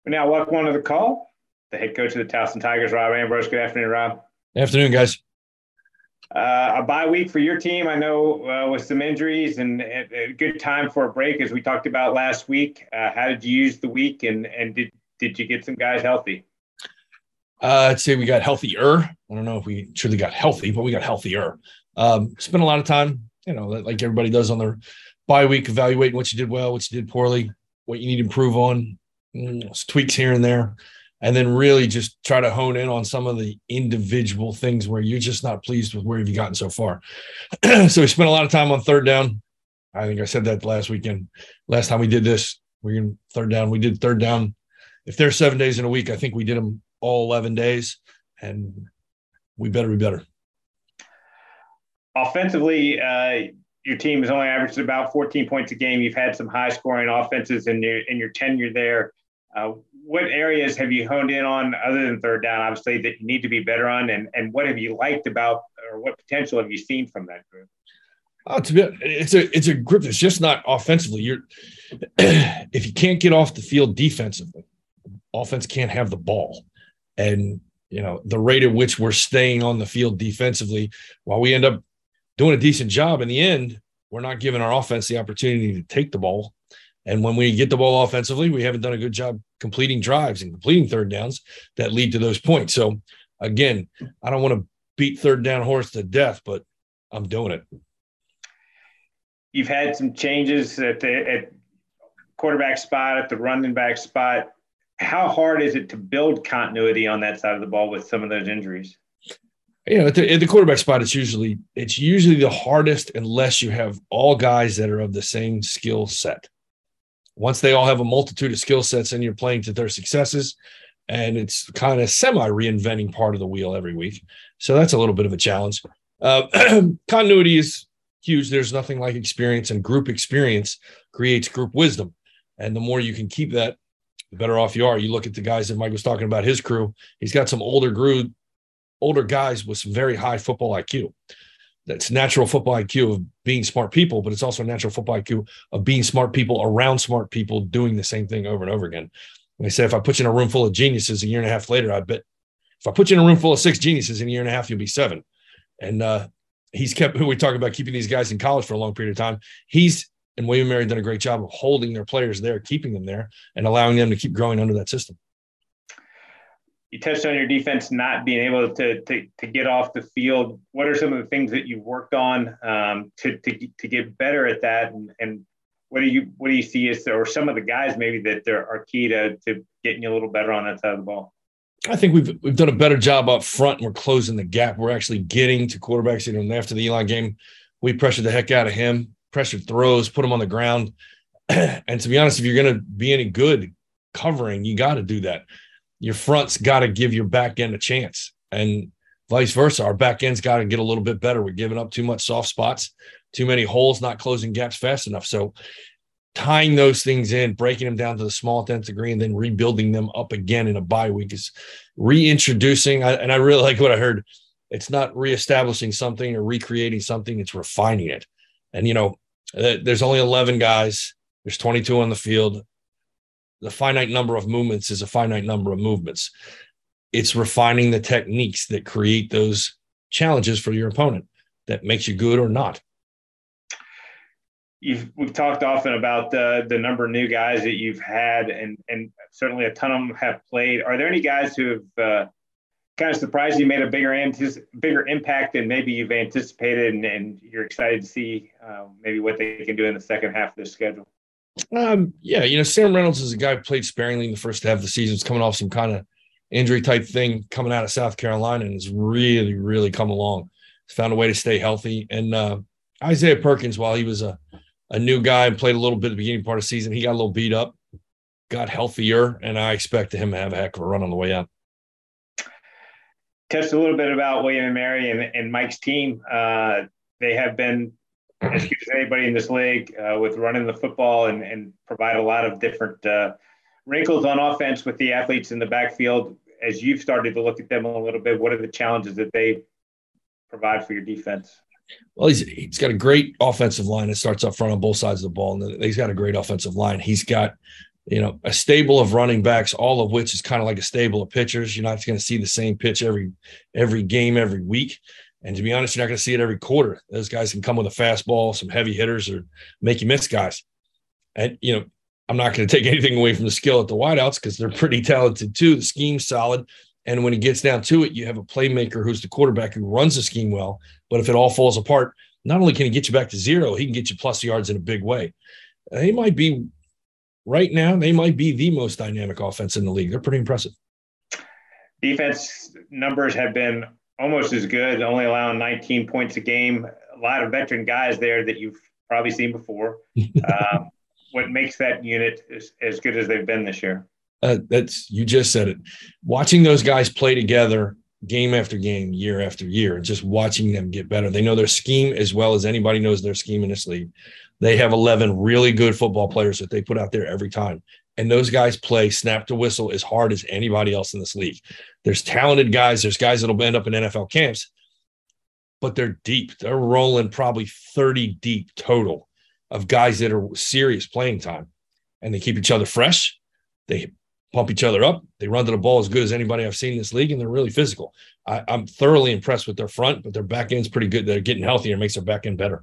We now welcome on to the call the head coach of the Towson Tigers, Rob Ambrose. Good afternoon, Rob. Afternoon, guys. A bye week for your team, I know, with some injuries and a good time for a break, as we talked about last week. How did you use the week, and did you get some guys healthy? I'd say we got healthier. I don't know if we truly got healthy, but we got healthier. Spent a lot of time, like everybody does on their bye week, evaluating what you did well, what you did poorly, what you need to improve on, tweaks here and there, and then really just try to hone in on some of the individual things where you're just not pleased with where you've gotten so far. So we spent a lot of time on third down. I think I said that last weekend. Last time we did this, we did third down. If there's 7 days in a week, I think we did them all 11 days, and we better be better. Offensively, your team has only averaged about 14 points a game. You've had some high-scoring offenses in your tenure there. What areas have you honed in on other than third down, obviously, that you need to be better on, and what have you liked about, or what potential have you seen from that group? It's a group that's just not offensively. If you can't get off the field defensively, offense can't have the ball. And, the rate at which we're staying on the field defensively, while we end up doing a decent job in the end, we're not giving our offense the opportunity to take the ball. And when we get the ball offensively, we haven't done a good job completing drives and completing third downs that lead to those points. So, again, I don't want to beat third down horse to death, but I'm doing it. You've had some changes at quarterback spot, at the running back spot. How hard is it to build continuity on that side of the ball with some of those injuries? At the quarterback spot, it's usually the hardest unless you have all guys that are of the same skill set. Once they all have a multitude of skill sets and you're playing to their successes, and it's kind of semi-reinventing part of the wheel every week. So that's a little bit of a challenge. Continuity is huge. There's nothing like experience, and group experience creates group wisdom. And the more you can keep that, the better off you are. You look at the guys that Mike was talking about, his crew. He's got some older guys with some very high football IQ. That's natural football IQ of being smart people, but it's also natural football IQ of being smart people around smart people doing the same thing over and over again. And they say, if I put you in a room full of geniuses a year and a half later, I bet if I put you in a room full of 6 geniuses in a year and a half, you'll be 7. And we talk about keeping these guys in college for a long period of time. And William & Mary done a great job of holding their players there, keeping them there, and allowing them to keep growing under that system. You touched on your defense not being able to get off the field. What are some of the things that you've worked on to get better at that? And what do you see as, or some of the guys maybe that are key to getting you a little better on that side of the ball? I think we've done a better job up front, and we're closing the gap. We're actually getting to quarterbacks. After the Eli game, we pressured the heck out of him, pressured throws, put him on the ground. And to be honest, if you're going to be any good covering, you got to do that. Your front's got to give your back end a chance, and vice versa. Our back end's got to get a little bit better. We're giving up too much soft spots, too many holes, not closing gaps fast enough. So tying those things in, breaking them down to the small nth degree, and then rebuilding them up again in a bye week is reintroducing. And I really like what I heard. It's not reestablishing something or recreating something. It's refining it. And, there's only 11 guys. There's 22 on the field. The finite number of movements is a finite number of movements. It's refining the techniques that create those challenges for your opponent that makes you good or not. We've talked often about the number of new guys that you've had, and certainly a ton of them have played. Are there any guys who have kind of surprised you, made a bigger impact than maybe you've anticipated, and you're excited to see maybe what they can do in the second half of the schedule? Sam Reynolds is a guy who played sparingly in the first half of the season. He's coming off some kind of injury type thing coming out of South Carolina, and has really, really come along. He's found a way to stay healthy. And Isaiah Perkins, while he was a new guy and played a little bit at the beginning part of the season, he got a little beat up, got healthier, and I expect him to have a heck of a run on the way out. Touched a little bit about William & Mary and Mike's team. They have been as good as anybody in this league with running the football and provide a lot of different wrinkles on offense with the athletes in the backfield. As you've started to look at them a little bit, what are the challenges that they provide for your defense? Well, he's got a great offensive line that starts up front on both sides of the ball, and he's got a great offensive line. He's got a stable of running backs, all of which is kind of like a stable of pitchers. You're not going to see the same pitch every game, every week. And to be honest, you're not going to see it every quarter. Those guys can come with a fastball, some heavy hitters, or make you miss guys. And, I'm not going to take anything away from the skill at the wideouts because they're pretty talented too. The scheme's solid. And when it gets down to it, you have a playmaker who's the quarterback who runs the scheme well. But if it all falls apart, not only can he get you back to zero, he can get you plus yards in a big way. They might be the most dynamic offense in the league. They're pretty impressive. Defense numbers have been almost as good, only allowing 19 points a game. A lot of veteran guys there that you've probably seen before. What makes that unit as good as they've been this year? You just said it. Watching those guys play together game after game, year after year, and just watching them get better. They know their scheme as well as anybody knows their scheme in this league. They have 11 really good football players that they put out there every time. And those guys play snap to whistle as hard as anybody else in this league. There's talented guys. There's guys that'll end up in NFL camps, but they're deep. They're rolling probably 30 deep total of guys that are serious playing time. And they keep each other fresh. They pump each other up. They run to the ball as good as anybody I've seen in this league, and they're really physical. I'm thoroughly impressed with their front, but their back end's pretty good. They're getting healthier and makes their back end better.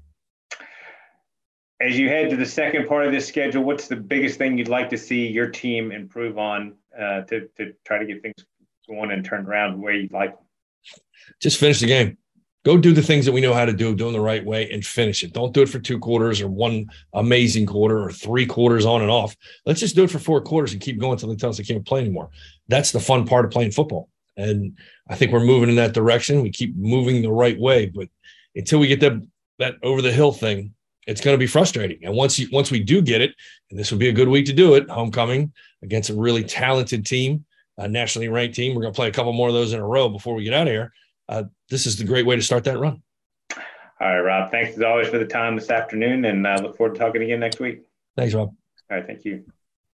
As you head to the second part of this schedule, what's the biggest thing you'd like to see your team improve on to try to get things going and turned around the way you'd like? Just finish the game. Go do the things that we know how to do them the right way and finish it. Don't do it for 2 quarters or one amazing quarter or 3 quarters on and off. Let's just do it for 4 quarters and keep going until they tell us they can't play anymore. That's the fun part of playing football. And I think we're moving in that direction. We keep moving the right way. But until we get that over the hill thing, it's going to be frustrating. And once we do get it, and this would be a good week to do it, homecoming against a really talented team, a nationally ranked team. We're going to play a couple more of those in a row before we get out of here. This is the great way to start that run. All right, Rob. Thanks as always for the time this afternoon, and I look forward to talking again next week. Thanks, Rob. All right, thank you.